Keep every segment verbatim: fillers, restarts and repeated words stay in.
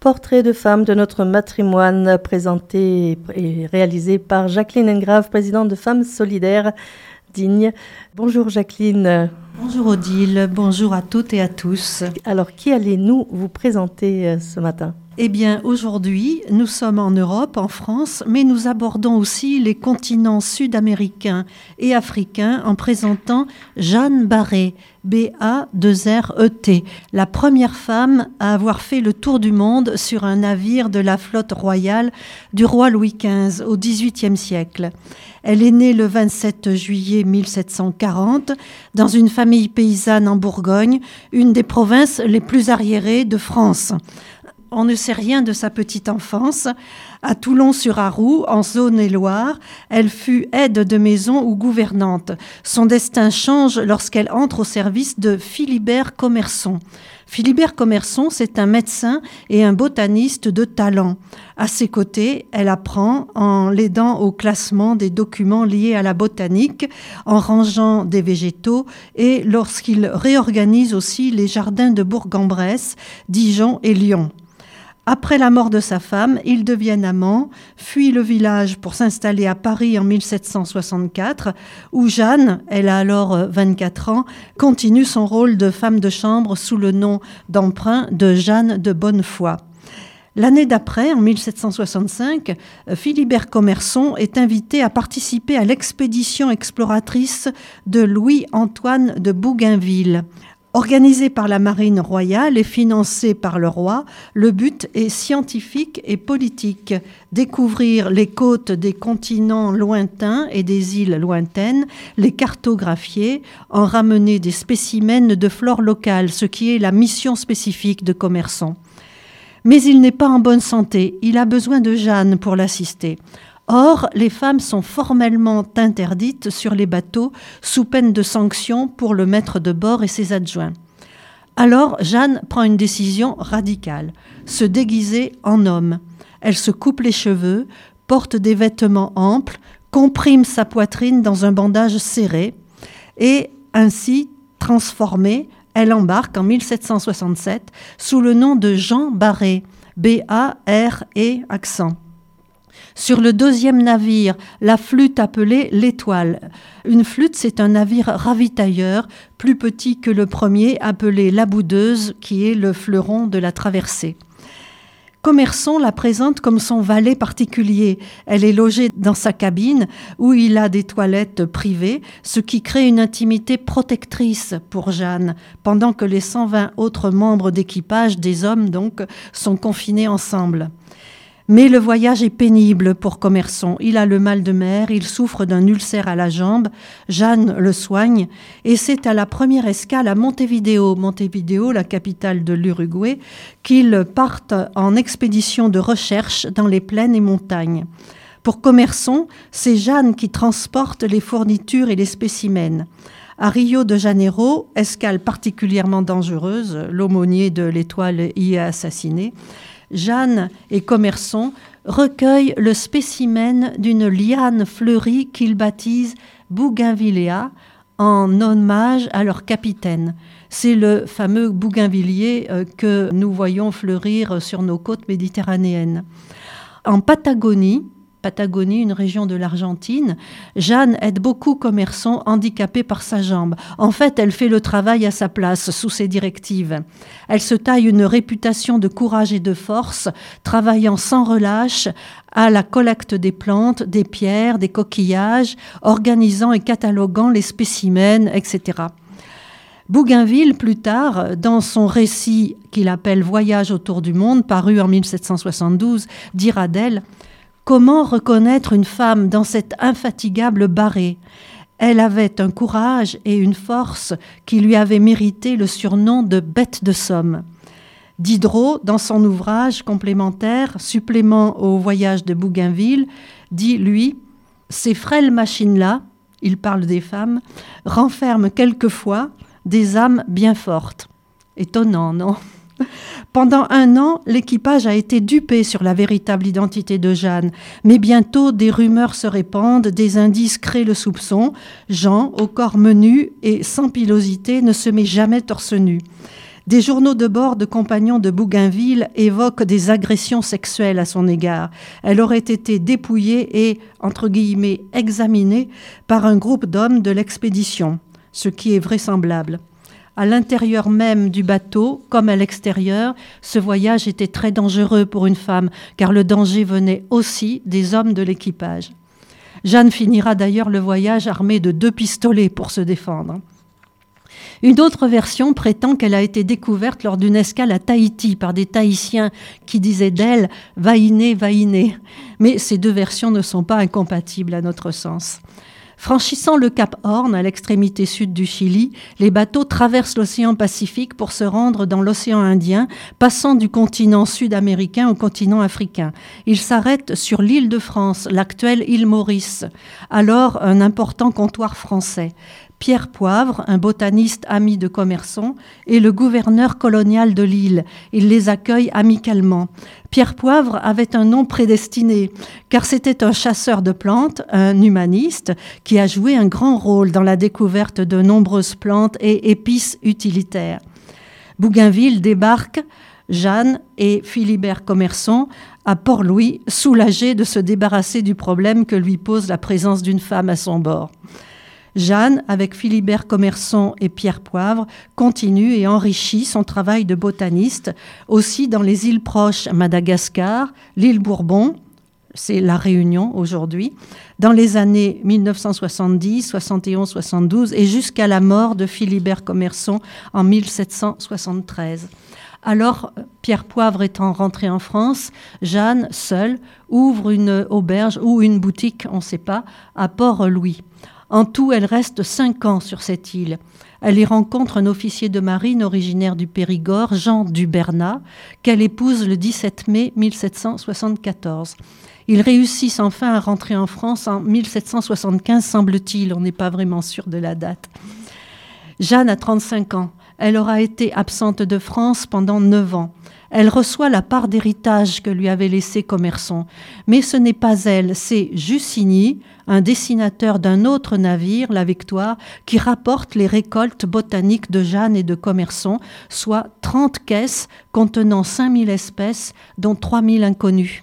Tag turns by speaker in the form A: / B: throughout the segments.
A: Portrait de femme de notre matrimoine, présenté et réalisé par Jacqueline Engrave, présidente de Femmes Solidaires Dignes. Bonjour Jacqueline.
B: Bonjour Odile, bonjour à toutes et à tous.
A: Alors, qui allez-nous vous présenter ce matin ?
B: Eh bien, aujourd'hui, nous sommes en Europe, en France, mais nous abordons aussi les continents sud-américains et africains en présentant Jeanne Barré, B A deux R E T, la première femme à avoir fait le tour du monde sur un navire de la flotte royale du roi Louis quinze au dix-huitième siècle. Elle est née le vingt-sept juillet mille sept cent quarante dans une famille paysanne en Bourgogne, une des provinces les plus arriérées de France. On ne sait rien de sa petite enfance. À Toulon-sur-Arroux, en Saône-et-Loire, elle fut aide de maison ou gouvernante. Son destin change lorsqu'elle entre au service de Philibert Commerson. Philibert Commerson, c'est un médecin et un botaniste de talent. À ses côtés, elle apprend en l'aidant au classement des documents liés à la botanique, en rangeant des végétaux et lorsqu'il réorganise aussi les jardins de Bourg-en-Bresse, Dijon et Lyon. Après la mort de sa femme, ils deviennent amants, fuient le village pour s'installer à Paris en mille sept cent soixante-quatre, où Jeanne, elle a alors vingt-quatre ans, continue son rôle de femme de chambre sous le nom d'emprunt de Jeanne de Bonnefoy. L'année d'après, en mille sept cent soixante-cinq, Philibert Commerson est invité à participer à l'expédition exploratrice de Louis-Antoine de Bougainville. Organisée par la marine royale et financée par le roi, le but est scientifique et politique. Découvrir les côtes des continents lointains et des îles lointaines, les cartographier, en ramener des spécimens de flore locale, ce qui est la mission spécifique de Commerson. Mais il n'est pas en bonne santé, il a besoin de Jeanne pour l'assister. Or, les femmes sont formellement interdites sur les bateaux sous peine de sanctions pour le maître de bord et ses adjoints. Alors, Jeanne prend une décision radicale, se déguiser en homme. Elle se coupe les cheveux, porte des vêtements amples, comprime sa poitrine dans un bandage serré et, ainsi transformée, elle embarque en mille sept cent soixante-sept sous le nom de Jean Barré, B A R E accent. Sur le deuxième navire, la flûte appelée l'Étoile. Une flûte, c'est un navire ravitailleur, plus petit que le premier, appelé la Boudeuse, qui est le fleuron de la traversée. Commerson la présente comme son valet particulier. Elle est logée dans sa cabine, où il a des toilettes privées, ce qui crée une intimité protectrice pour Jeanne, pendant que les cent vingt autres membres d'équipage, des hommes donc, sont confinés ensemble. Mais le voyage est pénible pour Commerson. Il a le mal de mer, il souffre d'un ulcère à la jambe. Jeanne le soigne et c'est à la première escale à Montevideo, Montevideo, la capitale de l'Uruguay, qu'ils partent en expédition de recherche dans les plaines et montagnes. Pour Commerson, c'est Jeanne qui transporte les fournitures et les spécimens. À Rio de Janeiro, escale particulièrement dangereuse, l'aumônier de l'Étoile y est assassiné. Jeanne et Commerson recueillent le spécimen d'une liane fleurie qu'ils baptisent Bougainvillea en hommage à leur capitaine. C'est le fameux bougainvillier que nous voyons fleurir sur nos côtes méditerranéennes. En Patagonie, Patagonie, une région de l'Argentine, Jeanne aide beaucoup Commerson handicapé par sa jambe. En fait, elle fait le travail à sa place, sous ses directives. Elle se taille une réputation de courage et de force, travaillant sans relâche à la collecte des plantes, des pierres, des coquillages, organisant et cataloguant les spécimens, et cetera. Bougainville, plus tard, dans son récit qu'il appelle « Voyage autour du monde », paru en mille sept cent soixante-douze, dira d'elle « Comment reconnaître une femme dans cette infatigable Barré ? Elle avait un courage et une force qui lui avaient mérité le surnom de bête de somme. » Diderot, dans son ouvrage complémentaire, supplément au voyage de Bougainville, dit, lui, « Ces frêles machines-là, il parle des femmes, renferment quelquefois des âmes bien fortes. » Étonnant, non ? Pendant un an, l'équipage a été dupé sur la véritable identité de Jeanne, mais bientôt des rumeurs se répandent, des indices créent le soupçon. Jean, au corps menu et sans pilosité, ne se met jamais torse nu. Des journaux de bord de compagnons de Bougainville évoquent des agressions sexuelles à son égard. Elle aurait été dépouillée et, entre guillemets, examinée par un groupe d'hommes de l'expédition, ce qui est vraisemblable. À l'intérieur même du bateau, comme à l'extérieur, ce voyage était très dangereux pour une femme, car le danger venait aussi des hommes de l'équipage. Jeanne finira d'ailleurs le voyage armée de deux pistolets pour se défendre. Une autre version prétend qu'elle a été découverte lors d'une escale à Tahiti par des Tahitiens qui disaient d'elle « vaïné, vaïné ». Mais ces deux versions ne sont pas incompatibles à notre sens. Franchissant le cap Horn, à l'extrémité sud du Chili, les bateaux traversent l'océan Pacifique pour se rendre dans l'océan Indien, passant du continent sud-américain au continent africain. Ils s'arrêtent sur l'île de France, l'actuelle île Maurice, alors un important comptoir français. Pierre Poivre, un botaniste ami de Commerson, est le gouverneur colonial de l'île. Il les accueille amicalement. Pierre Poivre avait un nom prédestiné, car c'était un chasseur de plantes, un humaniste, qui a joué un grand rôle dans la découverte de nombreuses plantes et épices utilitaires. Bougainville débarque, Jeanne et Philibert Commerson à Port-Louis, soulagés de se débarrasser du problème que lui pose la présence d'une femme à son bord. Jeanne, avec Philibert Commerson et Pierre Poivre, continue et enrichit son travail de botaniste, aussi dans les îles proches, Madagascar, l'île Bourbon, c'est la Réunion aujourd'hui, dans les années mille neuf cent soixante-dix, soixante et onze, soixante-douze et jusqu'à la mort de Philibert Commerson en mille sept cent soixante-treize. Alors, Pierre Poivre étant rentré en France, Jeanne, seule, ouvre une auberge ou une boutique, on ne sait pas, à Port-Louis. En tout, elle reste cinq ans sur cette île. Elle y rencontre un officier de marine originaire du Périgord, Jean Dubernat, qu'elle épouse le dix-sept mai mille sept cent soixante-quatorze. Ils réussissent enfin à rentrer en France en mille sept cent soixante-quinze, semble-t-il. On n'est pas vraiment sûr de la date. Jeanne a trente-cinq ans. Elle aura été absente de France pendant neuf ans. Elle reçoit la part d'héritage que lui avait laissé Commerson. Mais ce n'est pas elle, c'est Jussigny, un dessinateur d'un autre navire, la Victoire, qui rapporte les récoltes botaniques de Jeanne et de Commerson, soit trente caisses contenant cinq mille espèces, dont trois mille inconnues.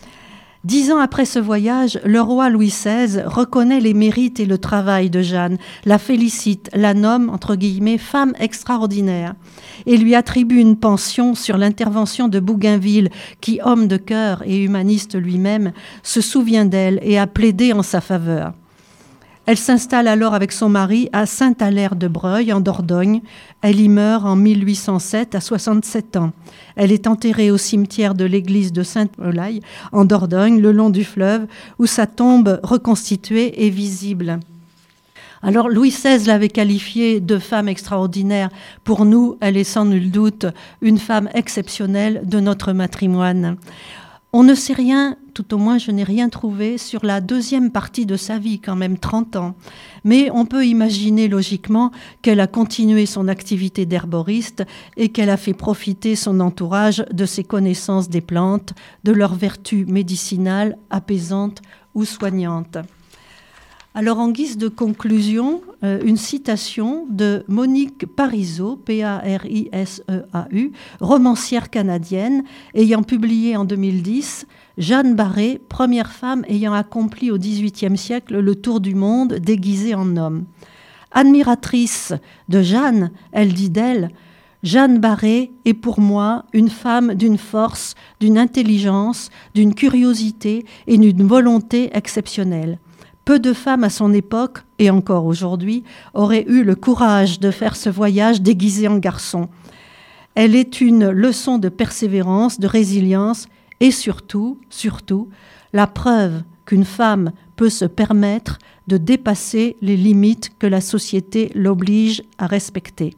B: Dix ans après ce voyage, le roi Louis seize reconnaît les mérites et le travail de Jeanne, la félicite, la nomme, entre guillemets, femme extraordinaire, et lui attribue une pension sur l'intervention de Bougainville, qui, homme de cœur et humaniste lui-même, se souvient d'elle et a plaidé en sa faveur. Elle s'installe alors avec son mari à Saint-Alaire-de-Breuil, en Dordogne. Elle y meurt en mille huit cent sept, à soixante-sept ans. Elle est enterrée au cimetière de l'église de Saint-Eulaye, en Dordogne, le long du fleuve, où sa tombe reconstituée est visible. Alors Louis seize l'avait qualifiée de femme extraordinaire. Pour nous, elle est sans nul doute une femme exceptionnelle de notre matrimoine. On ne sait rien, tout au moins je n'ai rien trouvé, sur la deuxième partie de sa vie, quand même trente ans. Mais on peut imaginer logiquement qu'elle a continué son activité d'herboriste et qu'elle a fait profiter son entourage de ses connaissances des plantes, de leurs vertus médicinales, apaisantes ou soignantes. Alors, en guise de conclusion, euh, une citation de Monique Parizeau, P A R I S E A U, romancière canadienne, ayant publié en deux mille dix « Jeanne Barré, première femme ayant accompli au dix-huitième siècle le tour du monde déguisée en homme ». Admiratrice de Jeanne, elle dit d'elle « Jeanne Barré est pour moi une femme d'une force, d'une intelligence, d'une curiosité et d'une volonté exceptionnelles. Peu de femmes à son époque, et encore aujourd'hui, auraient eu le courage de faire ce voyage déguisé en garçon. Elle est une leçon de persévérance, de résilience et surtout, surtout, la preuve qu'une femme peut se permettre de dépasser les limites que la société l'oblige à respecter.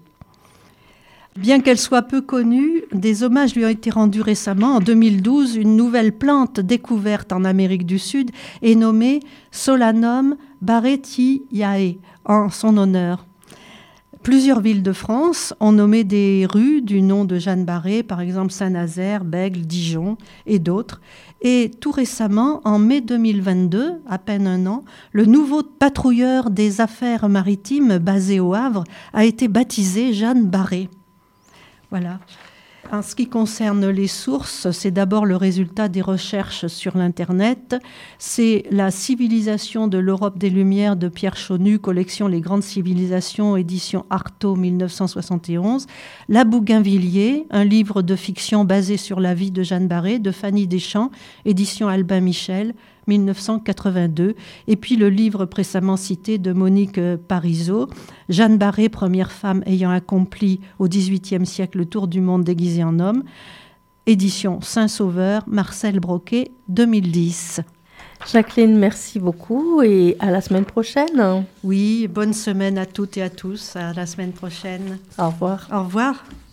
B: Bien qu'elle soit peu connue, des hommages lui ont été rendus récemment. En deux mille douze, une nouvelle plante découverte en Amérique du Sud est nommée Solanum barrettiae en son honneur. Plusieurs villes de France ont nommé des rues du nom de Jeanne Barré, par exemple Saint-Nazaire, Bègle, Dijon et d'autres. Et tout récemment, en mai deux mille vingt-deux, à peine un an, le nouveau patrouilleur des affaires maritimes basé au Havre a été baptisé Jeanne Barré. Voilà. En ce qui concerne les sources, c'est d'abord le résultat des recherches sur l'Internet. C'est la civilisation de l'Europe des Lumières de Pierre Chaunu, collection Les Grandes Civilisations, édition Artaud mille neuf cent soixante et onze. La Bougainvilliers, un livre de fiction basé sur la vie de Jeanne Barré, de Fanny Deschamps, édition Albin Michel, mille neuf cent quatre-vingt-deux. Et puis le livre précédemment cité de Monique Parizeau, Jeanne Barré, première femme ayant accompli au dix-huitième siècle le tour du monde déguisée en homme, édition Saint-Sauveur, Marcel Broquet, deux mille dix.
A: Jacqueline, merci beaucoup et à la semaine prochaine.
B: Oui, bonne semaine à toutes et à tous. À la semaine prochaine.
A: Au revoir.
B: Au revoir.